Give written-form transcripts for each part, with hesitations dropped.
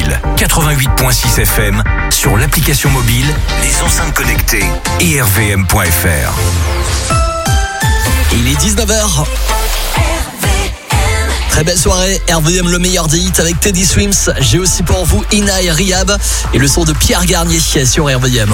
domicile. 88.6 FM, sur l'application mobile, les enceintes connectées et rvm.fr. Il est 19h. Très belle soirée, RVM le meilleur des hits avec Teddy Swims. J'ai aussi pour vous Ina et Rihab et le son de Pierre Garnier sur RVM.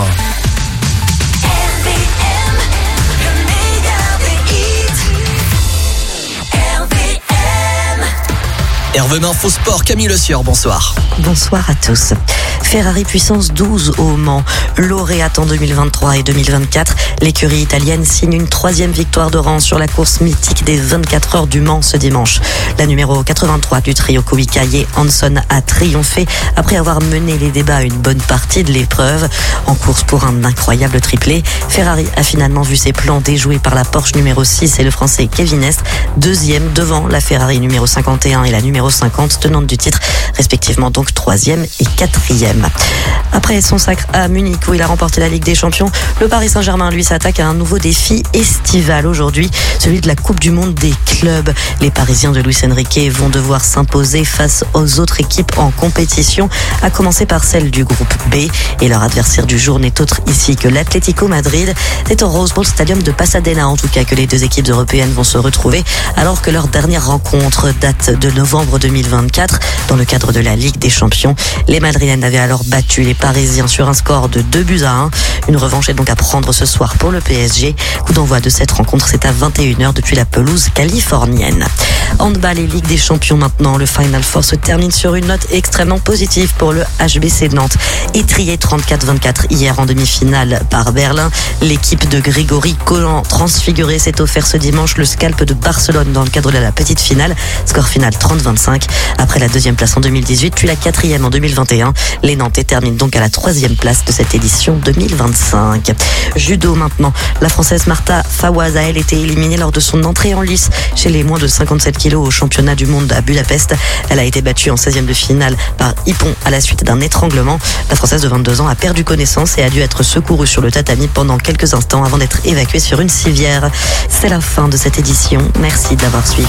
RVM Info Sport, Camille Le Sieur, bonsoir. Bonsoir à tous. Ferrari puissance 12 au Mans. Lauréate en 2023 et 2024, l'écurie italienne signe une 3e victoire de rang sur la course mythique des 24 heures du Mans ce dimanche. La numéro 83 du trio Kubica et Hanson a triomphé après avoir mené les débats à une bonne partie de l'épreuve. En course pour un incroyable triplé, Ferrari a finalement vu ses plans déjoués par la Porsche numéro 6 et le français Kevin Est, 2e devant la Ferrari numéro 51 et la numéro 50, tenante du titre, respectivement donc 3e et 4e. Après son sacre à Munich où il a remporté la Ligue des Champions, le Paris Saint-Germain lui s'attaque à un nouveau défi estival aujourd'hui, celui de la Coupe du Monde des clubs. Les Parisiens de Luis Enrique vont devoir s'imposer face aux autres équipes en compétition, à commencer par celle du groupe B, et leur adversaire du jour n'est autre ici que l'Atlético Madrid. C'est au Rose Bowl Stadium de Pasadena en tout cas que les deux équipes européennes vont se retrouver, alors que leur dernière rencontre date de novembre 2024 dans le cadre de la Ligue des Champions. Les Madrilènes avaient alors battu les Parisiens sur un score de 2-1. Une revanche est donc à prendre ce soir pour le PSG. Coup d'envoi de cette rencontre, c'est à 21h depuis la pelouse californienne. Handball et Ligue des Champions maintenant. Le Final Four se termine sur une note extrêmement positive pour le HBC Nantes. Étrié 34-24 hier en demi-finale par Berlin. L'équipe de Grégory Collant, transfigurée, s'est offert ce dimanche le scalp de Barcelone dans le cadre de la petite finale. Score final 30-25. Après la 2e place en 2018, puis la 4e en 2021. Les Nantais terminent donc à la 3e place de cette édition 2025. Judo maintenant. La Française Marta Fawaz a elle été éliminée lors de son entrée en lice chez les moins de 57 kilos au championnat du monde à Budapest. Elle a été battue en 16e de finale par Hippon à la suite d'un étranglement. La Française de 22 ans a perdu connaissance et a dû être secourue sur le tatami pendant quelques instants avant d'être évacuée sur une civière. C'est la fin de cette édition. Merci d'avoir suivi.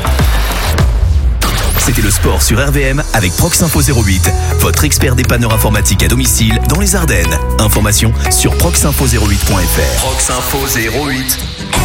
C'était le sport sur RVM avec Proxinfo 08, votre expert dépanneur informatique à domicile dans les Ardennes. Information sur proxinfo08.fr. Proxinfo 08.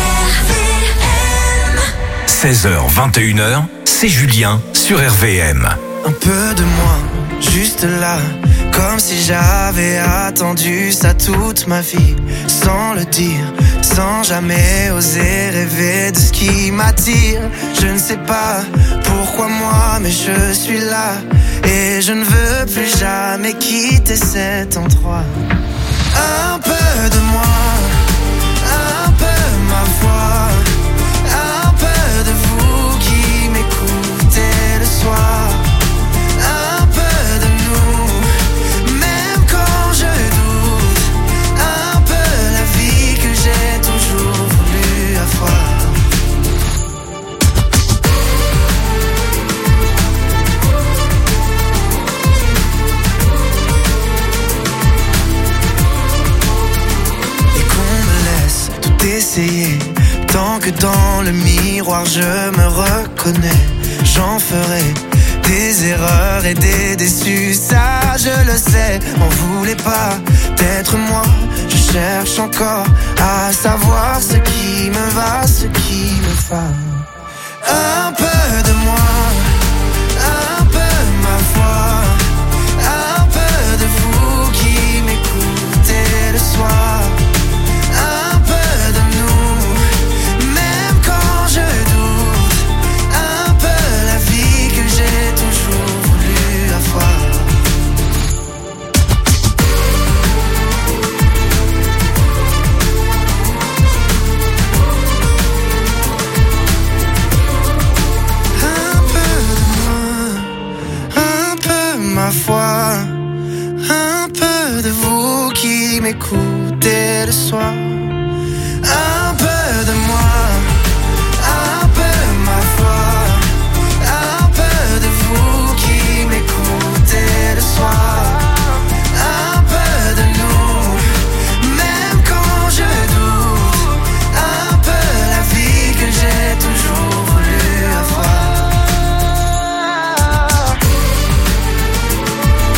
16h, 21h, c'est Julien sur RVM. Un peu de moi, juste là, comme si j'avais attendu ça toute ma vie, sans le dire, sans jamais oser rêver de ce qui m'attire. Je ne sais pas pourquoi moi, mais je suis là, et je ne veux plus jamais quitter cet endroit. Un peu de moi, un peu ma voix, un peu de vous qui m'écoutez le soir. Tant que dans le miroir je me reconnais, j'en ferai des erreurs et des déçus, ça je le sais. M'en voulez pas d'être moi, je cherche encore à savoir ce qui me va, ce qui me va. Un peu de moi, un peu ma voix, un peu de vous qui m'écoutez le soir. Un peu de vous qui m'écoutez le soir. Un peu de moi, un peu ma voix, un peu de vous qui m'écoutez le soir. Un peu de nous, même quand je doute, un peu la vie que j'ai toujours voulu avoir.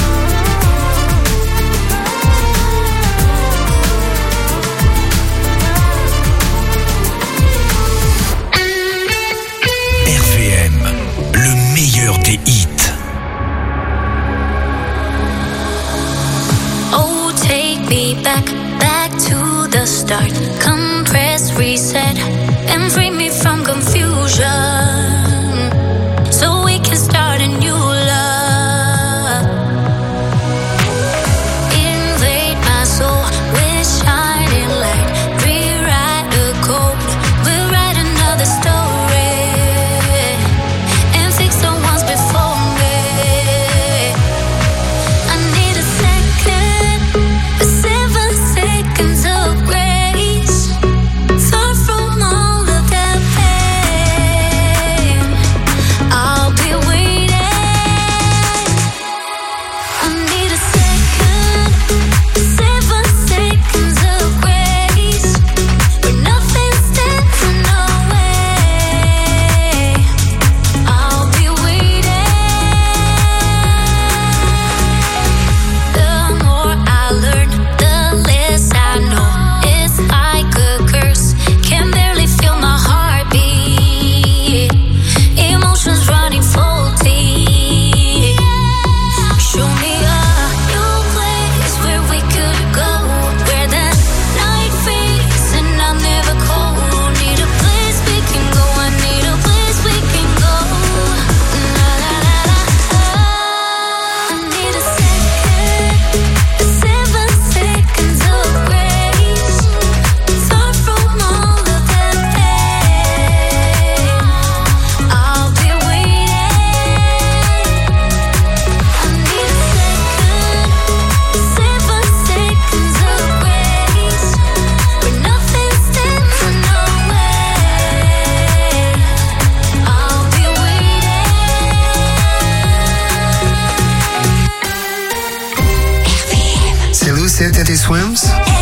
c'est Teddy Swims.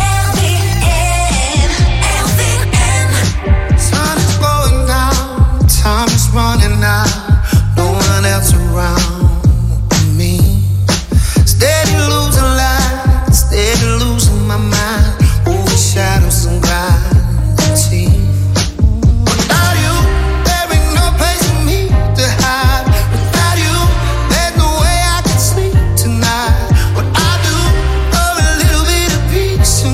Sun is going down, time is running out, no one else around me. Steady losing light, steady losing my mind, over shadows and gravity. Without you, there ain't no place for me to hide. Without you, there's no way I can sleep tonight. What I do for a little bit of peace.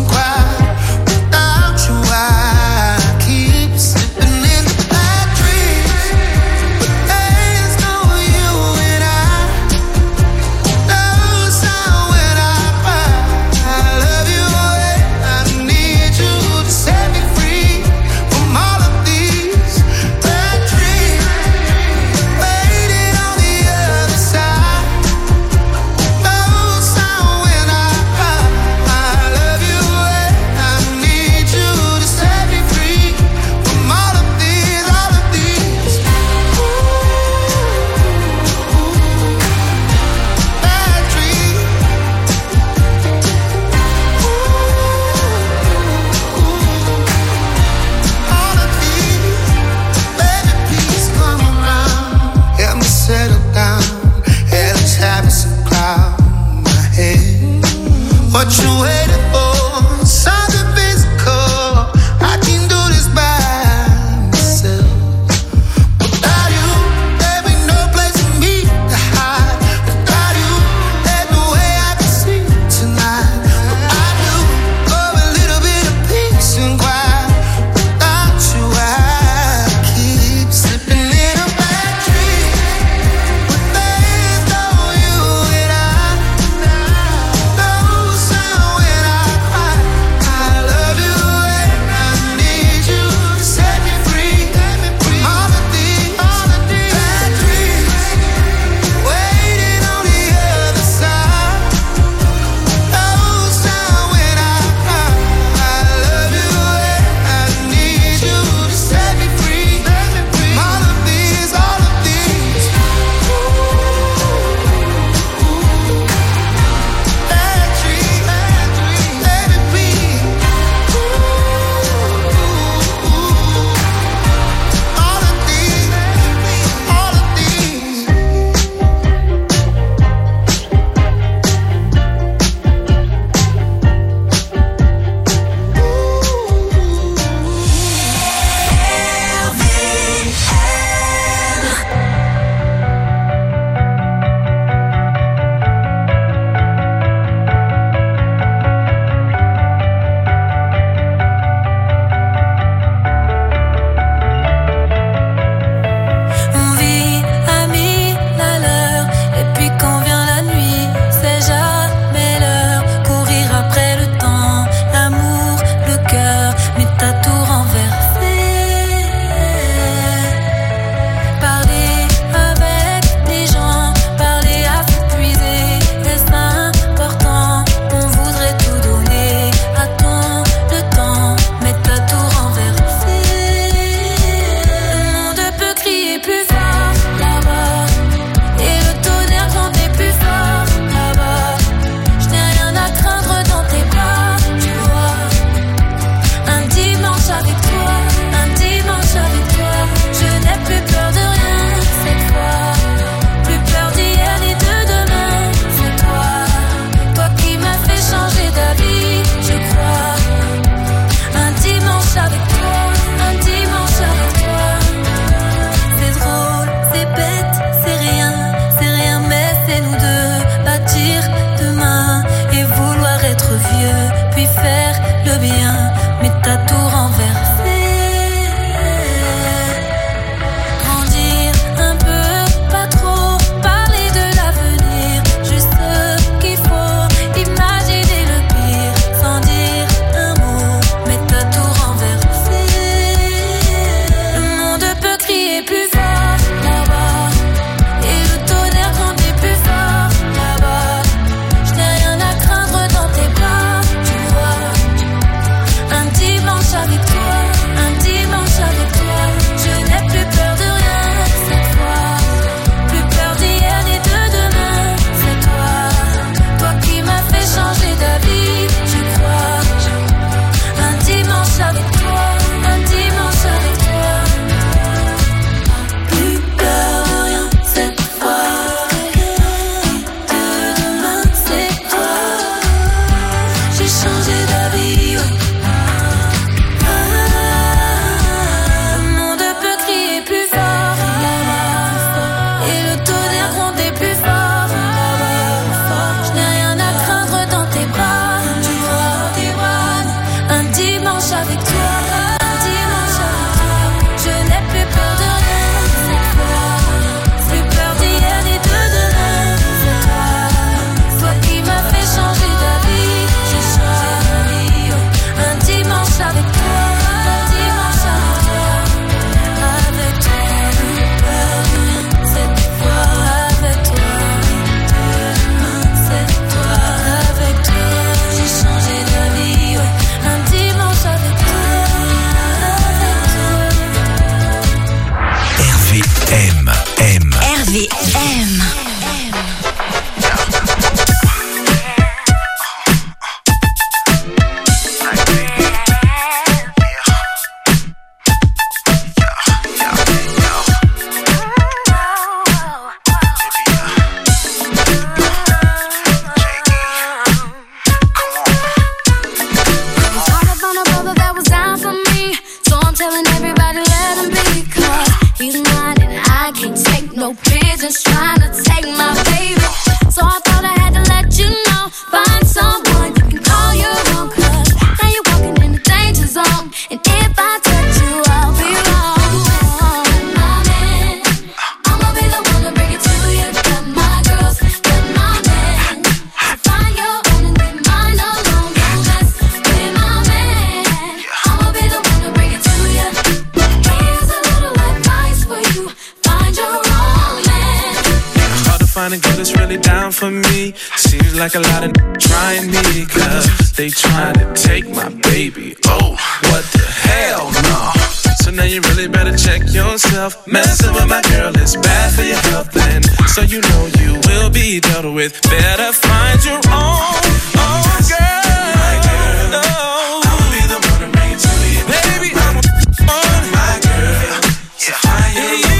me. Seems like a lot of trying me, cause they trying to take my baby. Oh, what the hell, no. So now you really better check yourself. Messing with my girl is bad for your health, and so you know you will be dealt with. Better find your own girl. My girl, no. I'ma be the one to bring it to you. Baby, I'm my girl. So find your own.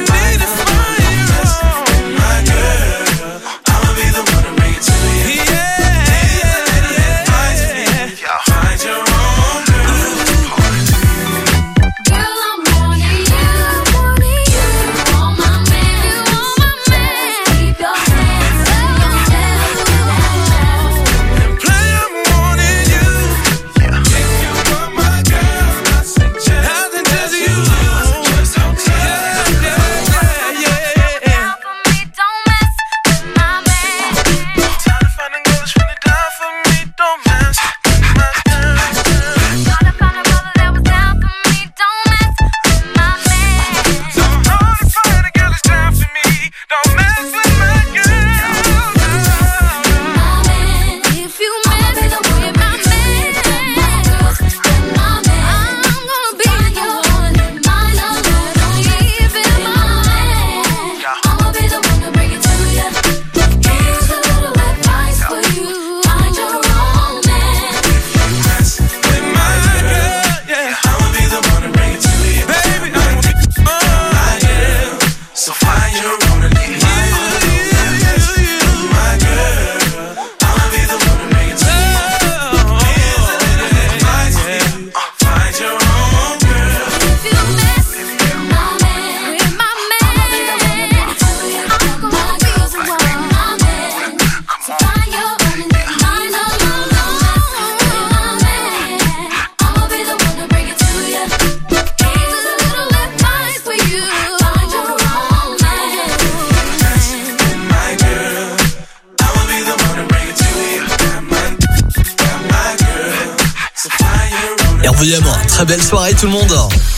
RVM, très belle soirée tout le monde.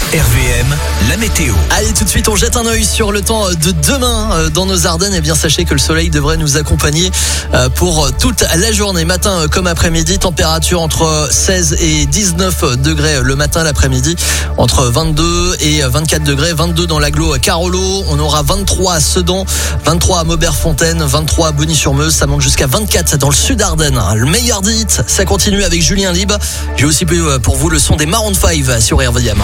RVM, la météo. Allez, tout de suite, on jette un œil sur le temps de demain dans nos Ardennes. Et bien, sachez que le soleil devrait nous accompagner pour toute la journée, matin comme après-midi. Température entre 16 et 19 degrés le matin, l'après-midi entre 22 et 24 degrés. 22 dans l'agglo Carolo. On aura 23 à Sedan, 23 à Maubert-Fontaine, 23 à Bonny-sur-Meuse. Ça monte jusqu'à 24 dans le sud Ardennes. Le meilleur des hits, ça continue avec Julien Lieb. J'ai aussi pour vous le son des Maroon 5 sur RVM.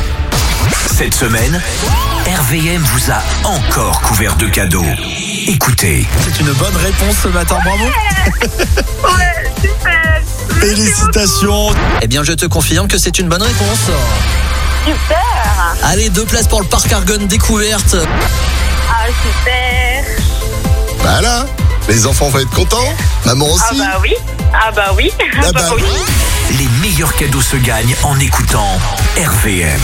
Cette semaine, RVM vous a encore couvert de cadeaux. Écoutez. C'est une bonne réponse ce matin, bravo. Ouais, super. Félicitations. Eh bien, je te confirme que c'est une bonne réponse. Super. Allez, 2 places pour le parc Argonne découverte. Ah, super. Voilà, les enfants vont être contents. Maman aussi. Ah bah oui. Ah bah oui. Ah bah oui. Les meilleurs cadeaux se gagnent en écoutant RVM.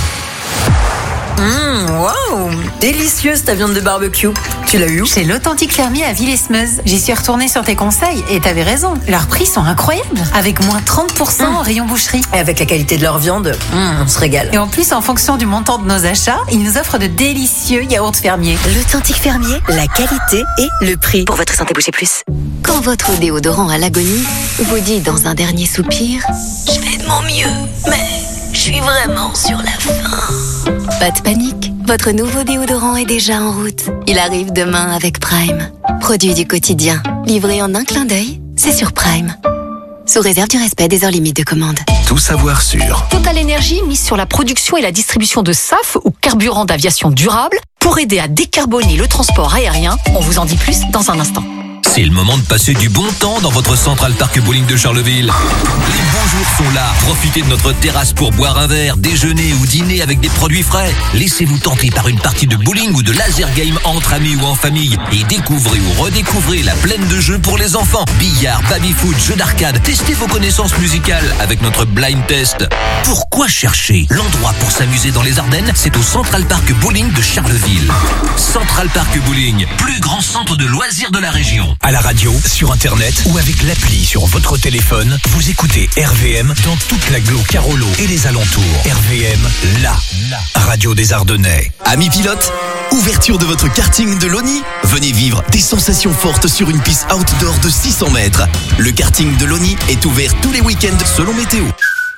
Waouh, délicieuse ta viande de barbecue. Tu l'as eu où? Chez l'Authentique Fermier à Villesmeuse. J'y suis retournée sur tes conseils et t'avais raison. Leurs prix sont incroyables. Avec moins 30% en rayon boucherie. Et avec la qualité de leur viande, on se régale. Et en plus, en fonction du montant de nos achats, ils nous offrent de délicieux yaourts fermiers. L'Authentique Fermier, la qualité et le prix. Pour votre santé, bougez plus. Quand votre déodorant à l'agonie vous dit dans un dernier soupir « Je fais de mon mieux, mais je suis vraiment sur la fin ». Pas de panique, votre nouveau déodorant est déjà en route. Il arrive demain avec Prime. Produit du quotidien, livré en un clin d'œil, c'est sur Prime. Sous réserve du respect des heures limites de commande. Tout savoir sur Total Energy mise sur la production et la distribution de SAF ou carburant d'aviation durable pour aider à décarboner le transport aérien. On vous en dit plus dans un instant. C'est le moment de passer du bon temps dans votre Central Park Bowling de Charleville. Les bons jours sont là. Profitez de notre terrasse pour boire un verre, déjeuner ou dîner avec des produits frais. Laissez-vous tenter par une partie de bowling ou de laser game entre amis ou en famille. Et découvrez ou redécouvrez la plaine de jeux pour les enfants. Billard, baby-foot, jeux d'arcade. Testez vos connaissances musicales avec notre blind test. Pourquoi chercher? L'endroit pour s'amuser dans les Ardennes, c'est au Central Park Bowling de Charleville. Central Park Bowling, plus grand centre de loisirs de la région. À la radio, sur internet ou avec l'appli sur votre téléphone, vous écoutez RVM dans toute l'agglo Carolo et les alentours. RVM, la radio des Ardennais. Amis pilotes, ouverture de votre karting de Loni. Venez vivre des sensations fortes sur une piste outdoor de 600 mètres. Le karting de Loni est ouvert tous les week-ends selon météo.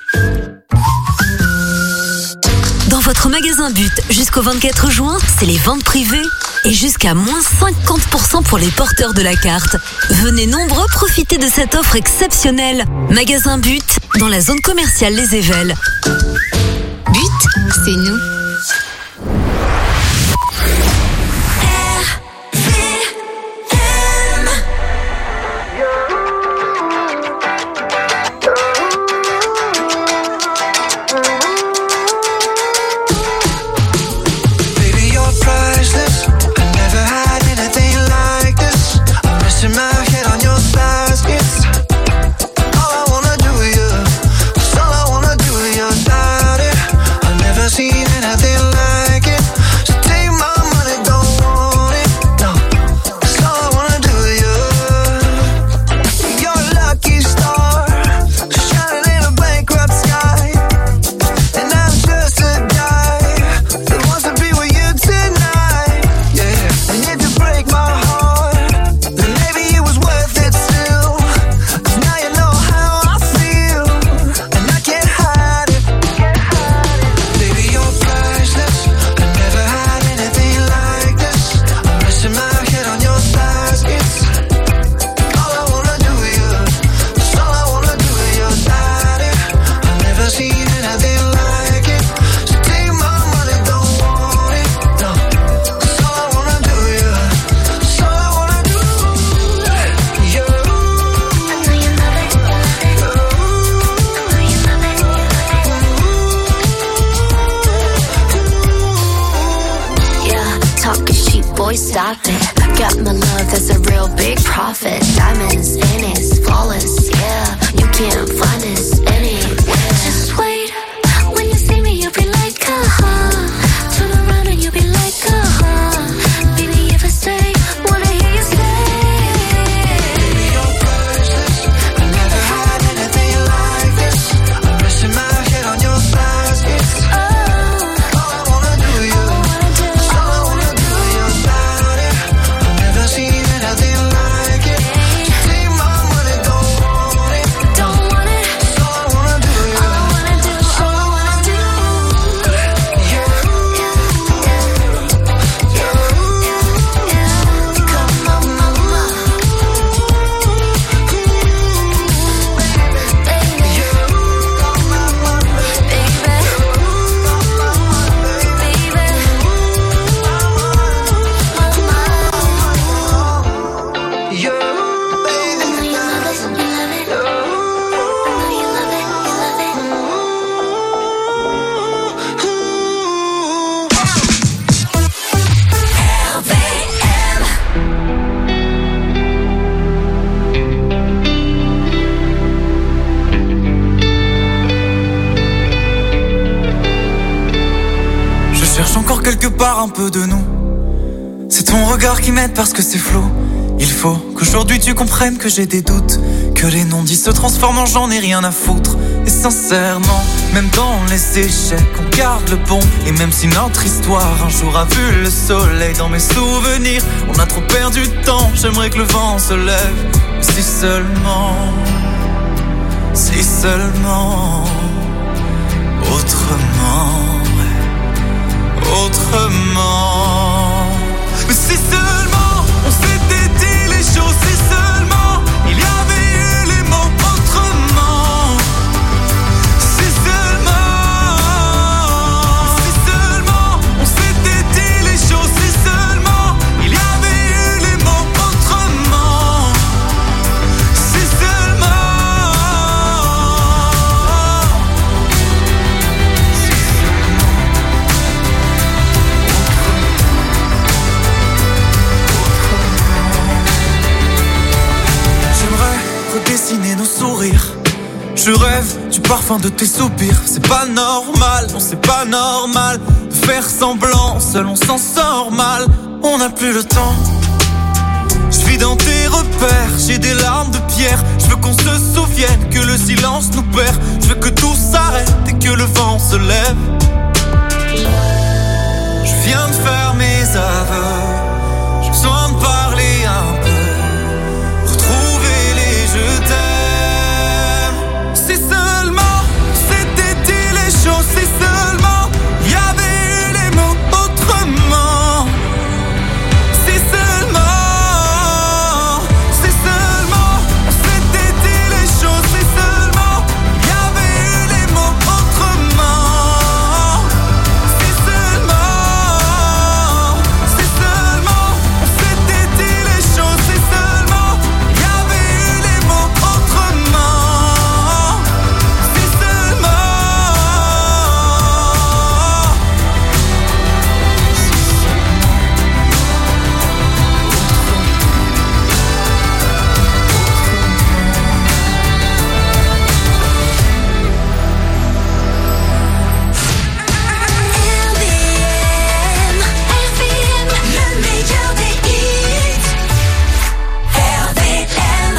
Dans votre magasin But, jusqu'au 24 juin, c'est les ventes privées et jusqu'à moins 50% pour les porteurs de la carte. Venez nombreux profiter de cette offre exceptionnelle. Magasin But, dans la zone commerciale Les Évelles. But, c'est nous. Un peu de nous. C'est ton regard qui m'aide parce que c'est flou. Il faut qu'aujourd'hui tu comprennes que j'ai des doutes, que les non-dits se transforment en j'en ai rien à foutre. Et sincèrement, même dans les échecs, on garde le bon. Et même si notre histoire un jour a vu le soleil dans mes souvenirs, on a trop perdu de temps, j'aimerais que le vent se lève. Si seulement autrement. Mais si seulement on s'était dit les choses, si seulement il y avait eu les mots autrement. Si seulement on s'était dit les choses, si seulement il y avait eu les mots autrement. Si seulement. Dessiner nos sourires. Je rêve du parfum de tes soupirs. C'est pas normal, non c'est pas normal de faire semblant, seul on s'en sort mal. On n'a plus le temps. Je vis suis dans tes repères, j'ai des larmes de pierre. Je veux qu'on se souvienne que le silence nous perd. Je veux que tout s'arrête et que le vent se lève. Je viens de faire mes aveux, j'ai besoin de parler un peu, retrouver les je t'aime. Si seulement c'était dit les choses, si seulement il y avait eu les mots autrement. Si seulement c'était dit les choses, si seulement il y avait eu les mots autrement. Si seulement c'était dit les choses, si seulement il y avait eu les mots autrement. Si seulement. RVM, le meilleur des hits. RVM.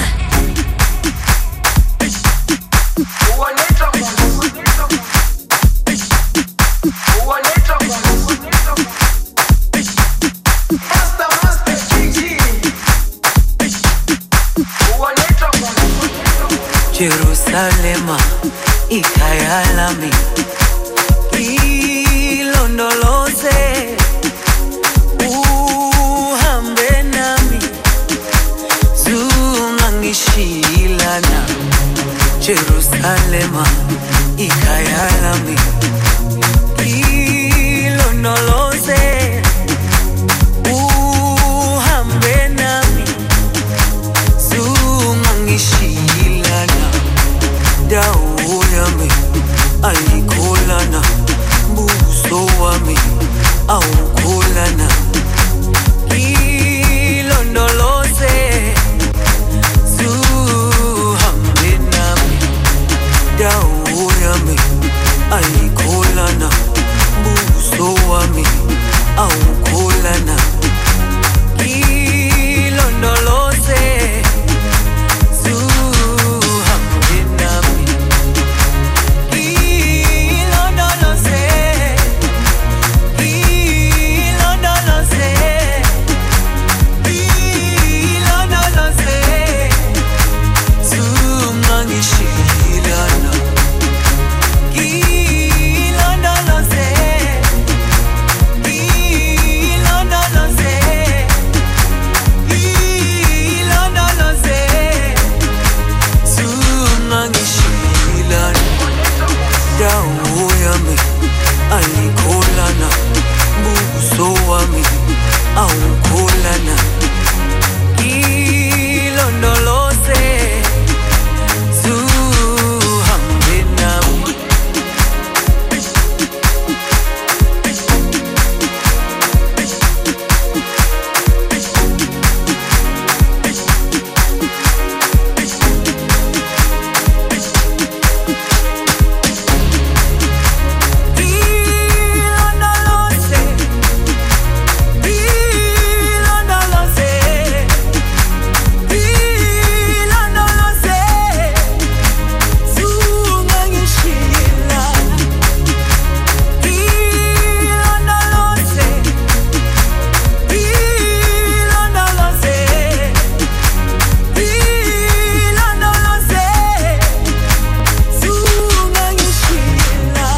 Jerusalema, ikhaya lami, ilondoloze, uhambe nami, zungangishilana. Jerusalema, ikhaya lami, ilondoloze, uhambe nami, zungangishilana. Dawo yami ayikholana, buso wami awukholana. Ilondoloze, zuhambe nami. Dawo yami ayikholana, buso wami awukholana. Ilondoloze, zuhambe nami. Ilondoloze, ilondoloze, ilondoloze, zungangishilana. Ilondoloze, ilondoloze, ilondoloze, zungangishilana. Dawo yami ayikholana, buso wami awukholana. Ilondoloze, zuhambe nami. Ilondoloze, ilondoloze, ilondoloze, zungangishilana. Ilondoloze, ilondoloze, ilondoloze, zungangishilana.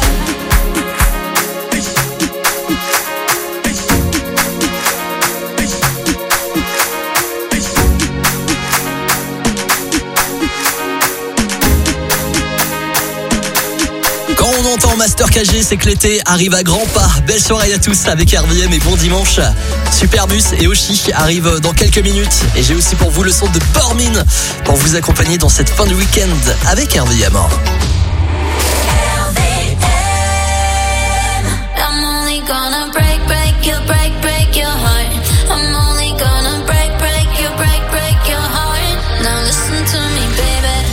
Quand on entend Master KG, c'est que l'été arrive à grands pas. Belle soirée à tous avec RVM et bon dimanche. Superbus et Oshi arrivent dans quelques minutes. Et j'ai aussi pour vous le son de Pormin pour vous accompagner dans cette fin de week-end avec RVM. I'm only gonna break your heart. I'm only gonna break your heart. Now listen to me, baby.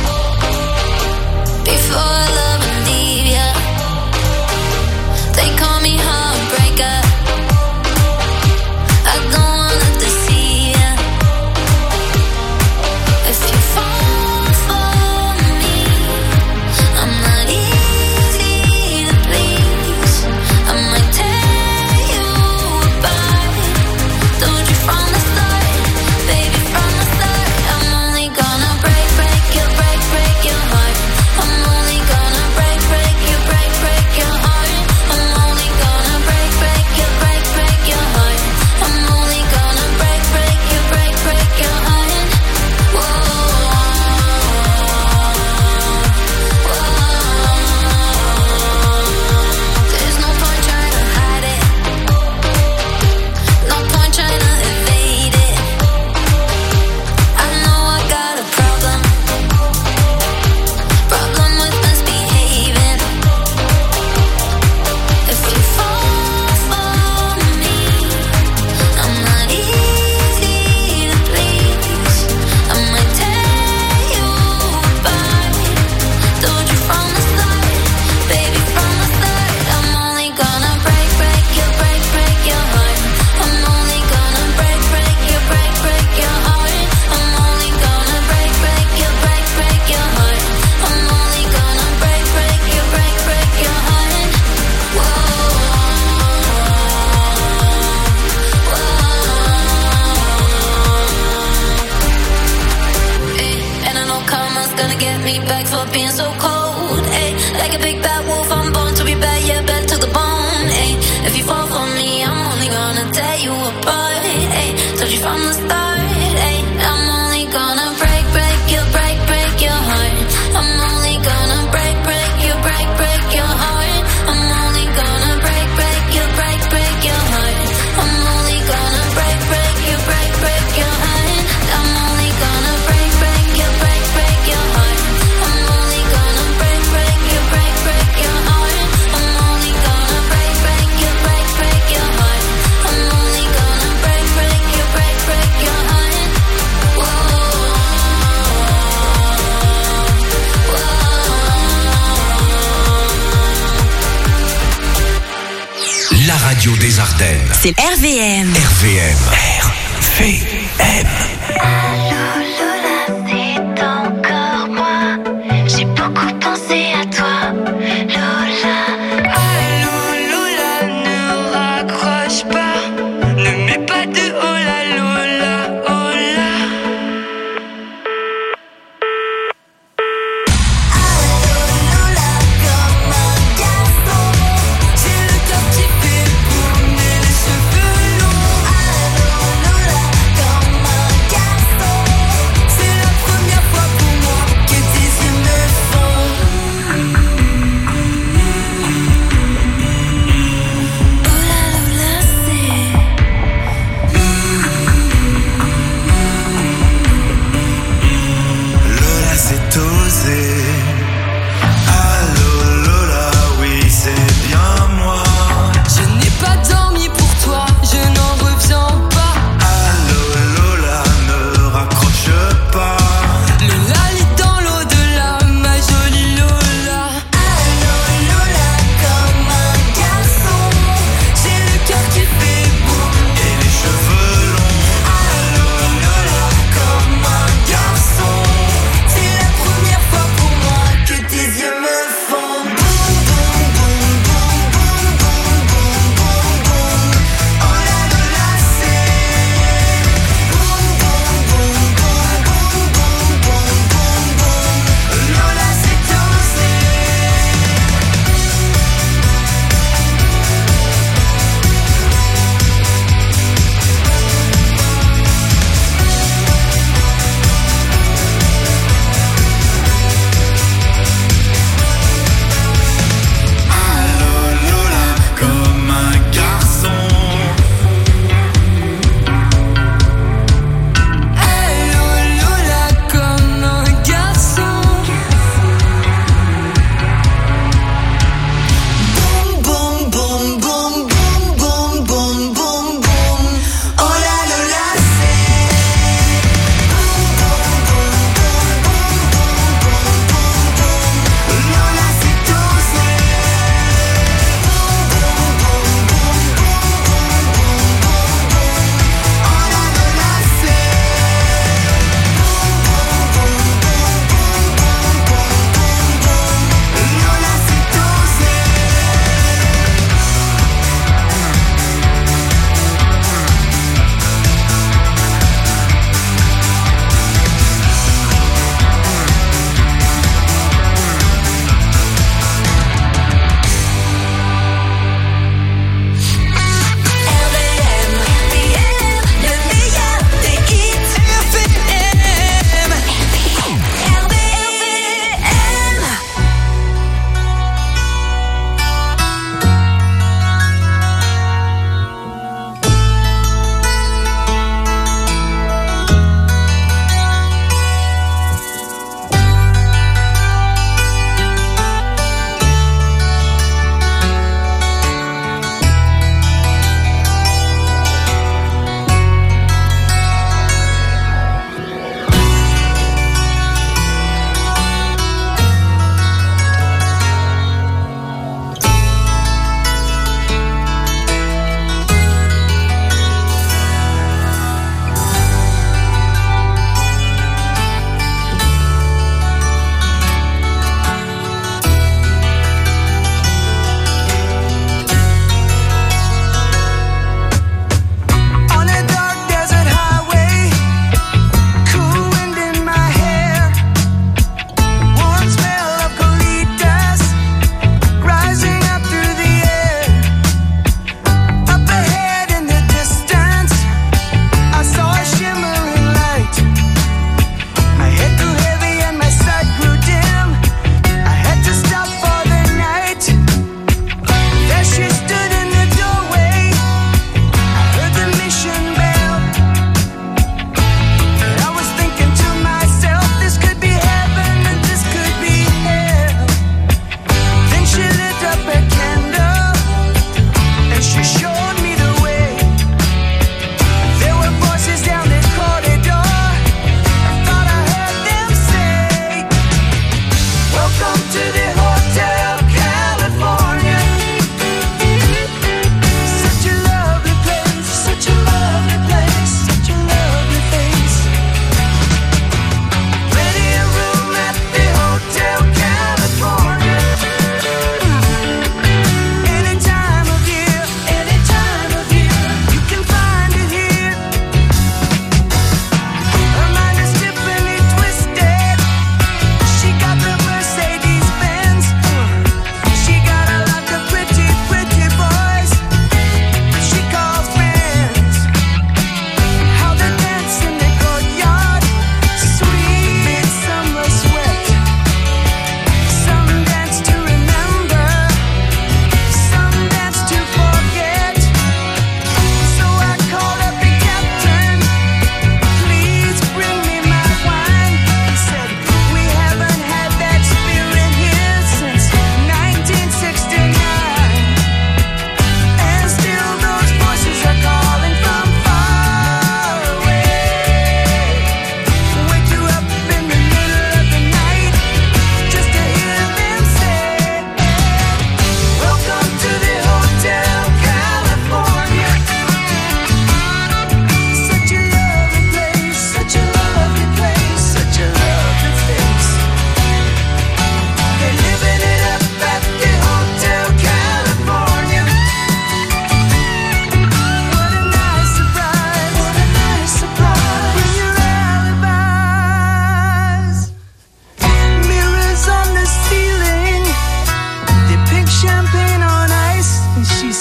Before I love and leave ya, they call me heartbreaker. I don't wanna deceive ya. one's gonna get me back for being so cold. Ay, like a big bad wolf, I'm born to be bad, yeah, bad to the bone. Ay, if you fall for me, I'm only gonna tear you apart. Ay, told you from the start. Ay, I'm only gonna break your heart. I'm only gonna break your heart. I'm only gonna break your heart. I'm only gonna break your heart. I'm only gonna break your heart. I'm only gonna break your heart. I'm only gonna break your heart. I'm only gonna break your heart. La radio des Ardennes. C'est RVM. RVM. Lola, c'est encore moi. J'ai beaucoup pensé à toi, Lola. Allô, Lola, ne raccroche pas. Ne mets pas de hola, Lola, hola. Allô, Lola, comme un garçon. J'ai le cœur qui fait tourner les cheveux longs. Allô, Lola, comme un garçon.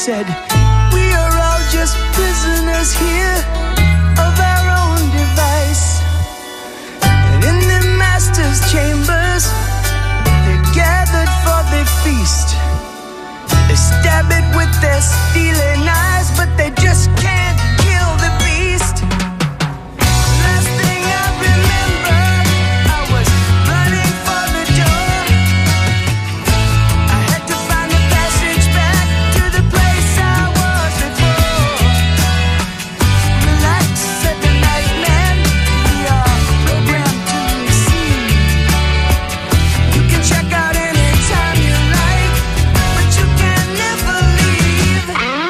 said, we are all just prisoners here of our own device. And in the master's chambers, they're gathered for the feast. They stab it with their stealing eyes, but they just can't kill the beast. Last thing I remember, I was running for the door. I had to find the passage back to the place I was before. Relax, said the nightman, we are programmed to receive. You can check out anytime you like, but you can never leave.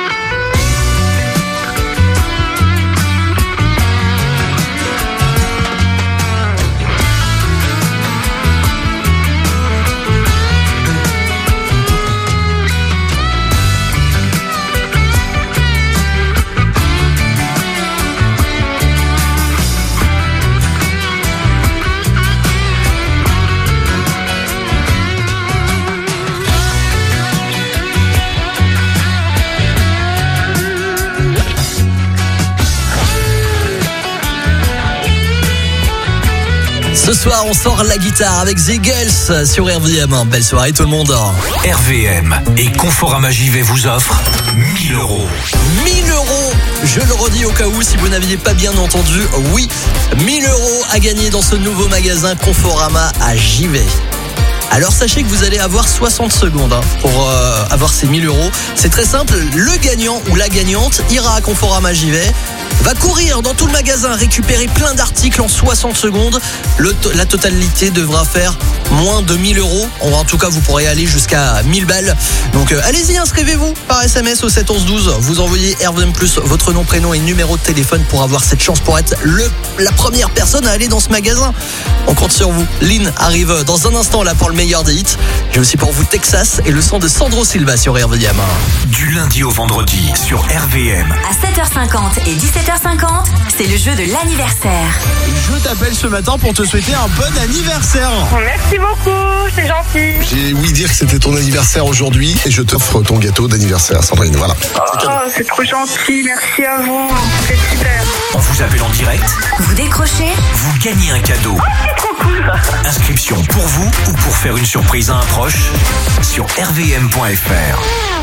Ce soir, on sort la guitare avec The Girls sur RVM. Belle soirée tout le monde. RVM et Conforama JV vous offrent 1000 €. 1000 €, je le redis au cas où si vous n'aviez pas bien entendu, oui, 1000 € à gagner dans ce nouveau magasin Conforama à JV. Alors sachez que vous allez avoir 60 secondes pour avoir ces 1000 €. C'est très simple, le gagnant ou la gagnante ira à Conforama JV, va courir dans tout le magasin, récupérer plein d'articles en 60 secondes. La totalité devra faire moins de 1000 €. En tout cas, vous pourrez aller jusqu'à 1000 balles. Donc allez-y, inscrivez-vous par SMS au 7 11 12. Vous envoyez RVM+, votre nom, prénom et numéro de téléphone pour avoir cette chance pour être la première personne à aller dans ce magasin. On compte sur vous. Lynn arrive dans un instant là pour le meilleur des hits. J'ai aussi pour vous Texas et le son de Sandro Silva sur RVM. Du lundi au vendredi sur RVM. À 7h50 et 17h50, c'est le jeu de l'anniversaire. Je t'appelle ce matin pour te souhaiter un bon anniversaire. Merci beaucoup, c'est gentil. J'ai ouï dire que c'était ton anniversaire aujourd'hui et je t'offre ton gâteau d'anniversaire, Sandrine. Voilà. Oh, c'est trop gentil, merci à vous. C'est super. On vous appelle en direct, Vous décrochez, vous gagnez un cadeau. C'est trop cool. Inscription pour vous ou pour faire une surprise à un proche sur rvm.fr.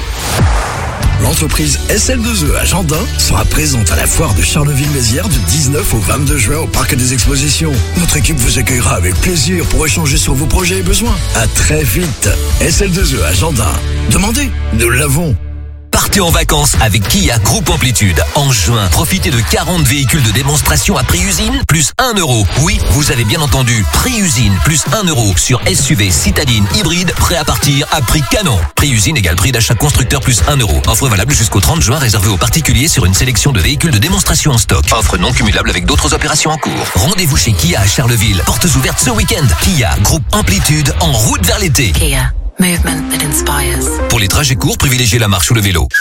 L'entreprise SL2E à Gendin sera présente à la foire de Charleville-Mézières du 19 au 22 juin au Parc des Expositions. Notre équipe vous accueillera avec plaisir pour échanger sur vos projets et besoins. À très vite. SL2E à Gendin. Demandez, nous l'avons. Partez en vacances avec Kia Groupe Amplitude. En juin, profitez de 40 véhicules de démonstration à prix usine, plus 1 €. Oui, vous avez bien entendu, prix usine, plus 1 € sur SUV citadine hybride, prêt à partir à prix canon. Prix usine égale prix d'achat constructeur plus 1 €. Offre valable jusqu'au 30 juin, réservée aux particuliers sur une sélection de véhicules de démonstration en stock. Offre non cumulable avec d'autres opérations en cours. Rendez-vous chez Kia à Charleville. Portes ouvertes ce week-end. Kia Groupe Amplitude, en route vers l'été. Kia. Movement that inspires. Pour les trajets courts, privilégiez la marche ou le vélo.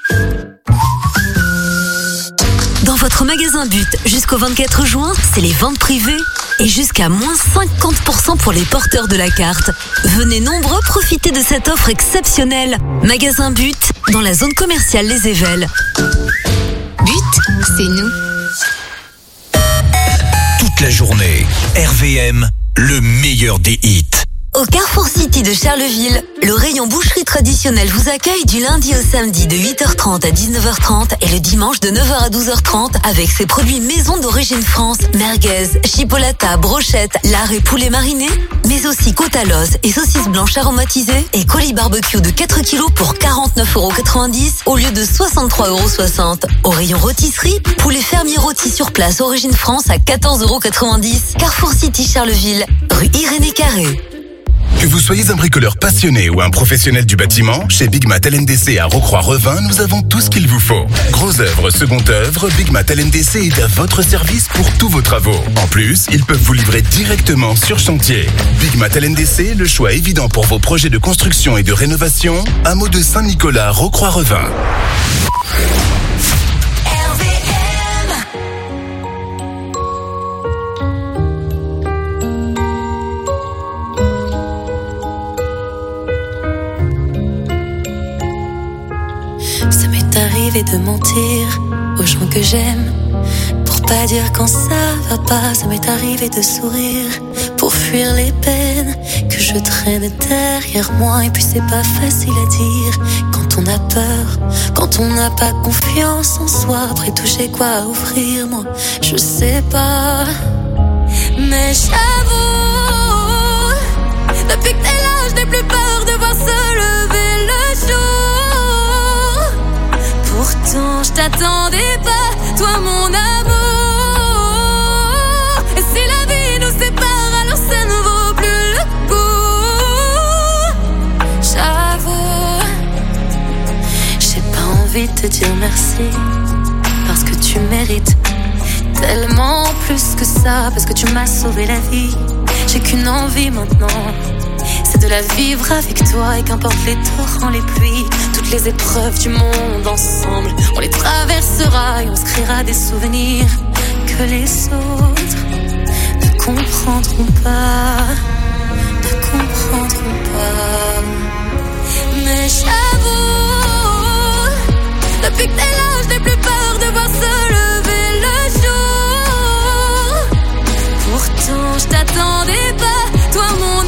Dans votre magasin But, jusqu'au 24 juin, c'est les ventes privées et jusqu'à moins 50% pour les porteurs de la carte. Venez nombreux profiter de cette offre exceptionnelle. Magasin But, dans la zone commerciale Les Évelles. But, c'est nous. Toute la journée, RVM, le meilleur des hits. Au Carrefour City de Charleville, le rayon boucherie traditionnelle vous accueille du lundi au samedi de 8h30 à 19h30 et le dimanche de 9h à 12h30 avec ses produits maison d'origine France, merguez, chipolata, brochettes, lard et poulet mariné, mais aussi côte à l'os et saucisses blanches aromatisées et colis barbecue de 4 kg pour 49,90 € au lieu de 63,60 €. Au rayon rôtisserie, poulet fermier rôti sur place origine France à 14,90 €. Carrefour City Charleville, rue Irénée Carré. Que vous soyez un bricoleur passionné ou un professionnel du bâtiment, chez Big Mat LNDC à Rocroi-Revin, nous avons tout ce qu'il vous faut. Gros œuvre, second œuvre, Big Mat LNDC est à votre service pour tous vos travaux. En plus, ils peuvent vous livrer directement sur chantier. Big Mat LNDC, le choix évident pour vos projets de construction et de rénovation, hameau de Saint-Nicolas, Rocroi-Revin. So de mentir aux gens que j'aime. Pour pas dire quand ça va pas, ça m'est arrivé de sourire. Pour fuir les peines que je traîne derrière moi. Et puis c'est pas facile à dire quand on a peur, quand on n'a pas confiance en soi. Après tout j'ai quoi à offrir, moi je sais pas. Mais j'avoue, depuis que t'es là, je n'ai plus peur de voir se lever le jour. Pourtant je t'attendais pas, toi mon amour. Et si la vie nous sépare, alors ça ne vaut plus le coup. J'avoue, j'ai pas envie de te dire merci, parce que tu mérites tellement plus que ça, parce que tu m'as sauvé la vie. J'ai qu'une envie maintenant, c'est de la vivre avec toi. Et qu'importe les torrents, les pluies, toutes les épreuves du monde ensemble, on les traversera et on se créera des souvenirs que les autres ne comprendront pas, ne comprendront pas. Mais j'avoue, depuis que t'es là, je n'ai plus peur de voir se lever le jour. Pourtant je t'attendais pas, toi mon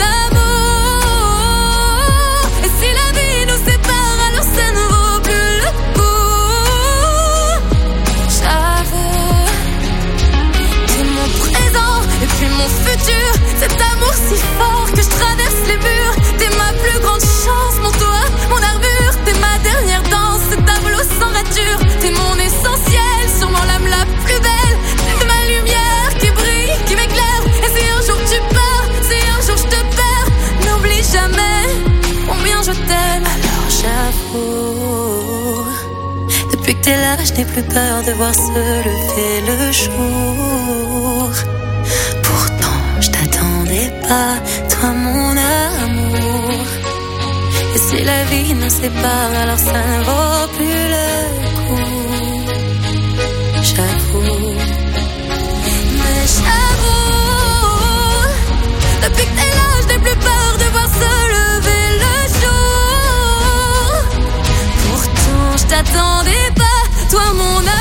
amour. Et si la vie nous sépare, alors ça ne vaut plus le coup. J'avoue, t'es mon présent et puis mon futur. Cet amour si fort que je traverse les murs. T'es ma plus grande chance, mon toit, mon armure. T'es ma dernière danse, ce tableau sans rature. T'es mon essentiel, sûrement l'âme la plus belle. T'es ma lumière qui brille, qui m'éclaire. Et si un jour tu pars, si un jour je te perds, n'oublie jamais combien je t'aime. Alors j'avoue, depuis que t'es là, je n'ai plus peur de voir se lever le jour. Pourtant je t'attendais pas, toi mon amour. Et si la vie nous sépare, alors ça ne vaut plus le coup. J'avoue, mais j'avoue, depuis que t'es là, je n'ai plus peur de voir se lever le jour. Pourtant je t'attendais pas, toi mon amour.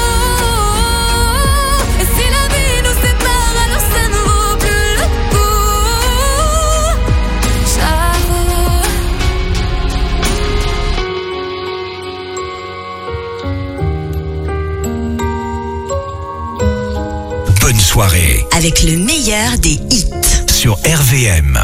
Et si la vie nous sépare, alors ça ne vaut plus le coup. J'avoue. Bonne soirée Avec le meilleur des hits. sur RVM.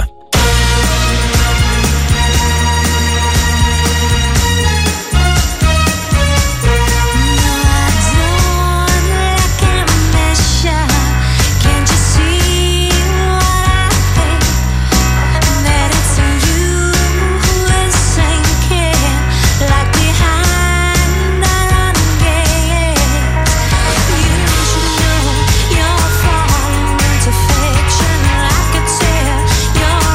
You're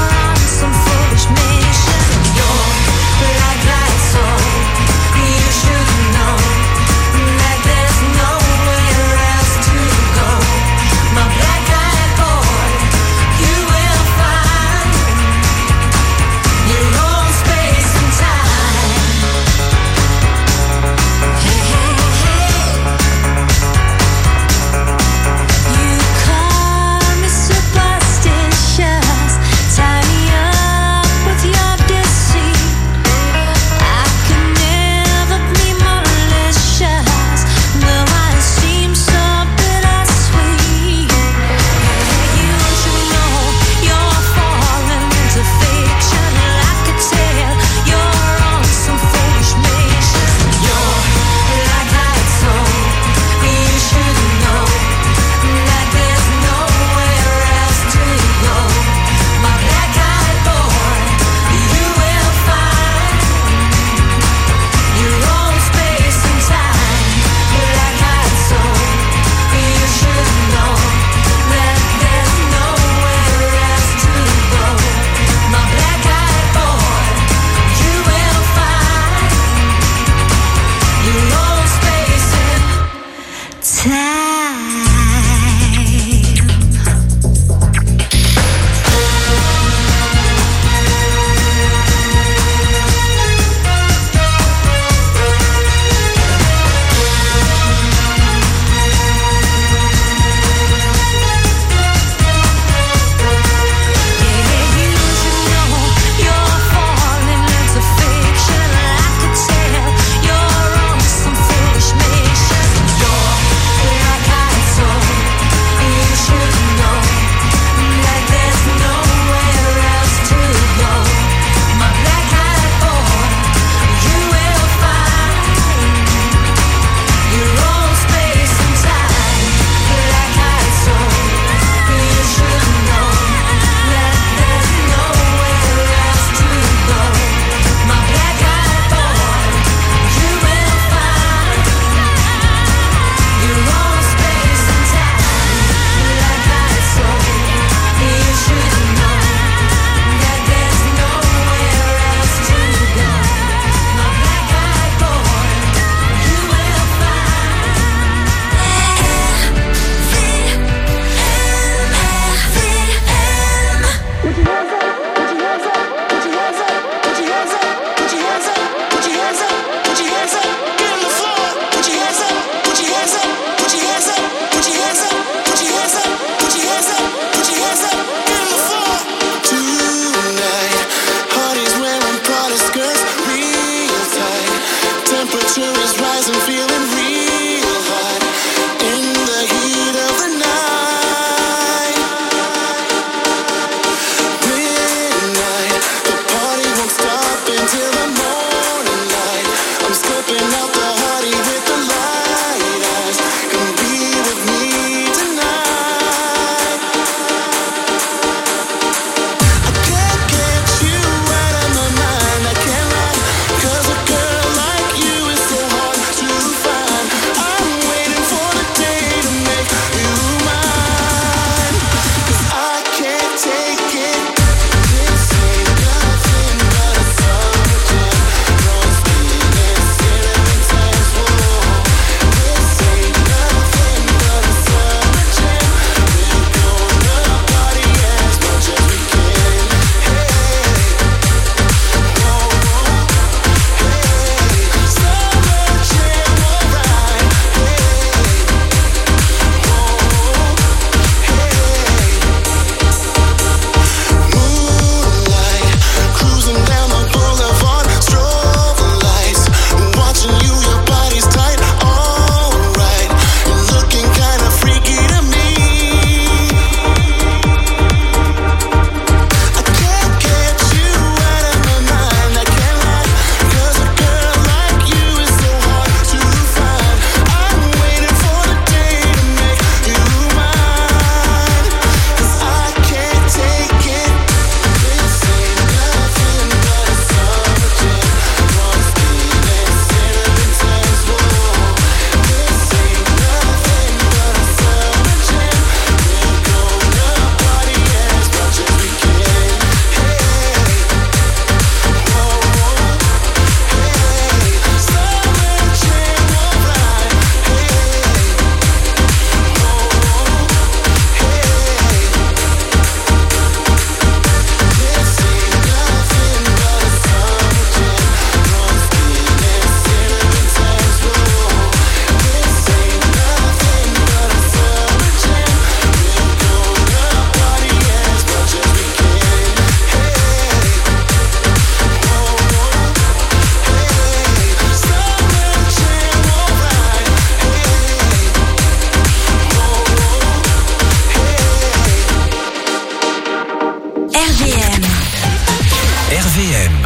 RVM. RVM.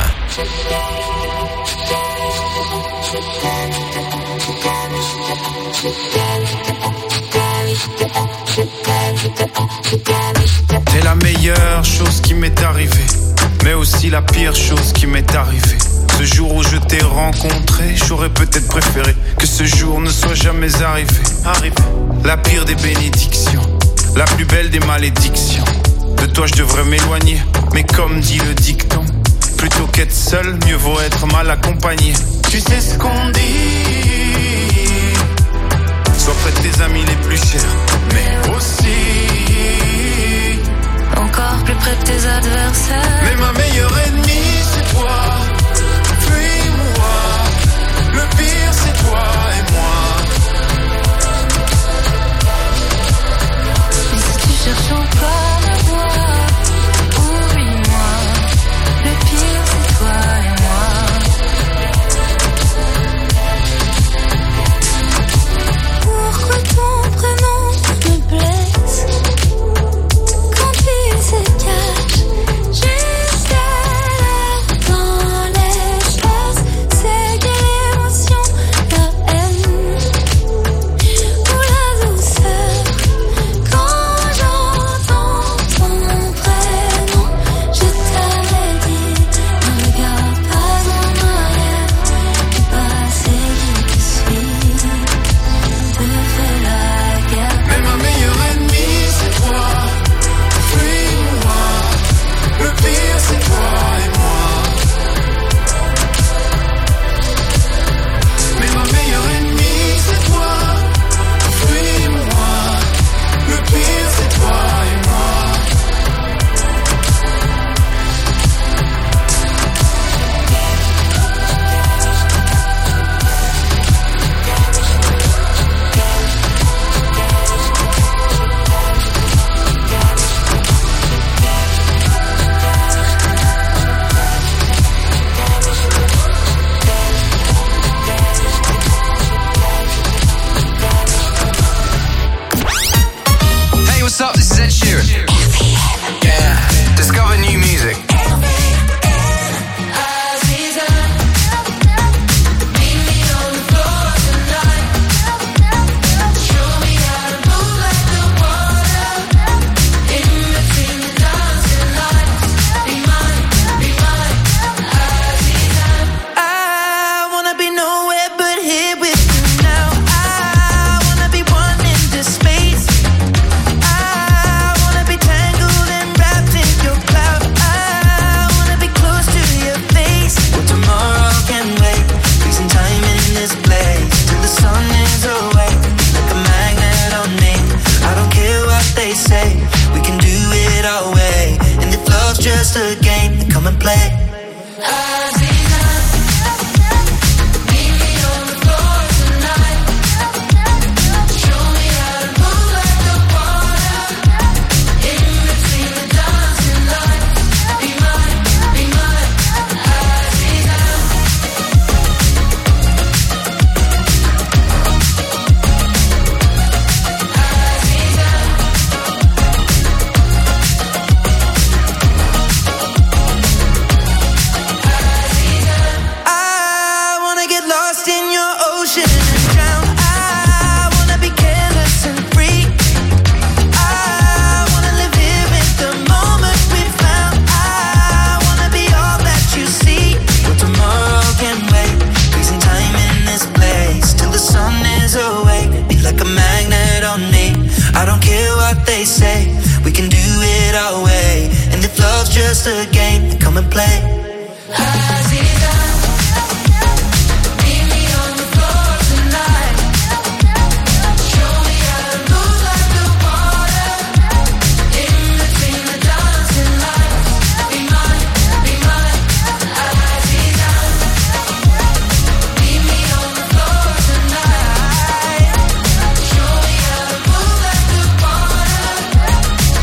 T'es la meilleure chose qui m'est arrivée, mais aussi la pire chose qui m'est arrivée. Ce jour où je t'ai rencontré, j'aurais peut-être préféré que ce jour ne soit jamais arrivé. La pire des bénédictions, la plus belle des malédictions. De toi je devrais m'éloigner, mais comme dit le dicton, plutôt qu'être seul, mieux vaut être mal accompagné. Tu sais ce qu'on dit, sois près de tes amis les plus chers, mais aussi encore plus près de tes adversaires. Mais ma meilleure ennemie c'est toi. Fuis-moi, le pire c'est toi et moi. Et si tu cherches encore la voie, oublie-moi, le pire c'est toi et moi. Pourquoi ton prénom me blesse quand il se cache juste là dans l'espace? C'est quelle émotion, la haine ou la douceur? Quand j'entends ton prénom, je t'avais dit, ne regarde pas en arrière, le passé qui te suit te fait la guerre. Mais ma meilleure ennemie c'est toi. Fuis-moi, le pire c'est toi et moi. Mais ma meilleure ennemie c'est toi. Fuis-moi, le pire c'est toi et moi. Hey, what's up? This is Ed Sheeran. Yeah, discover new music. I wanna be nowhere but here with you now. I wanna be one in this space. I wanna be tangled and wrapped in your cloud. I wanna be close to your face. Well, tomorrow can wait. Freezing time in this place till the sun is away. Like a magnet on me. I don't care what they say. We can do it our way. And if love's just a game, then come and play. I wanna get lost in your ocean and drown. I wanna be careless and free. I wanna live here in the moment we found. I wanna be all that you see. Well, tomorrow can wait. Freezing time in this place till the sun is awake. Be like a magnet on me. I don't care what they say. We can do it our way. And if love's just a game, then come and play.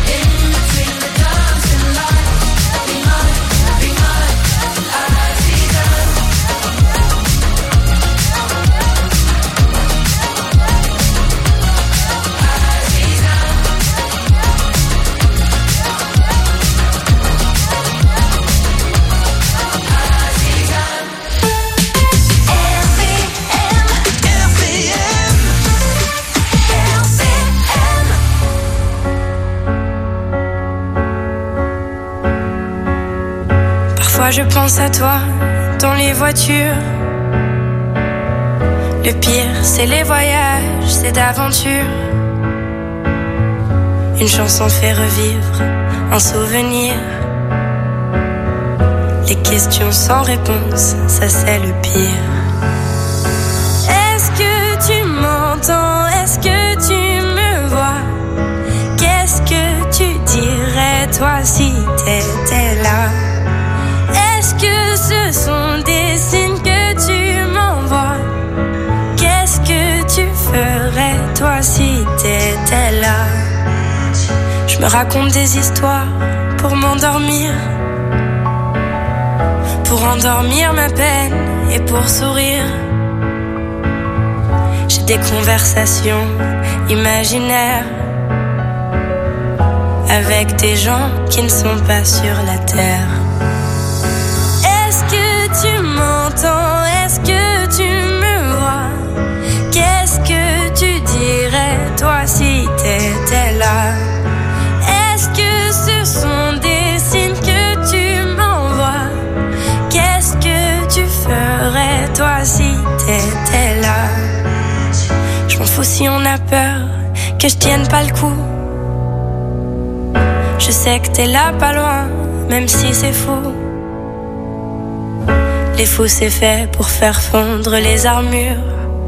Be mine, be mine. Parfois je pense à toi dans les voitures. Le pire, c'est les voyages, c'est d'aventure. Une chanson fait revivre un souvenir. Les questions sans réponse, ça c'est le pire. Est-ce que tu m'entends? Est-ce que tu me vois? Qu'est-ce que tu dirais toi si t'étais là? Est-ce que ce sont des signes que tu m'envoies? Qu'est-ce que tu ferais toi si t'étais là? Je me raconte des histoires pour m'endormir, pour endormir ma peine et pour sourire. J'ai des conversations imaginaires avec des gens qui ne sont pas sur la terre. Est-ce que tu m'entends? Est-ce que tu me vois? Qu'est-ce que tu dirais toi si t'étais là? Est-ce que ce sont des signes que tu m'envoies? Qu'est-ce que tu ferais toi si t'étais là? Je m'en fous si on a peur que je tienne pas le coup. Je sais que t'es là pas loin, même si c'est fou. Les fous c'est fait pour faire fondre les armures,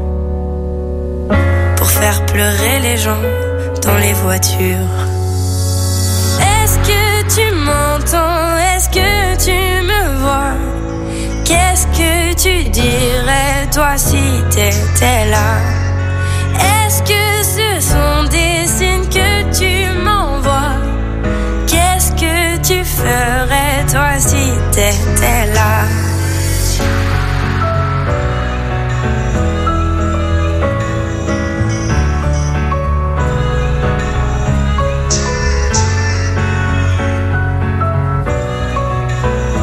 pour faire pleurer les gens dans les voitures. Est-ce que tu m'entends? Est-ce que tu me vois? Qu'est-ce que tu dirais toi si t'étais là? Est-ce que ce sont des signes que tu m'envoies? Qu'est-ce que tu ferais toi si t'étais là?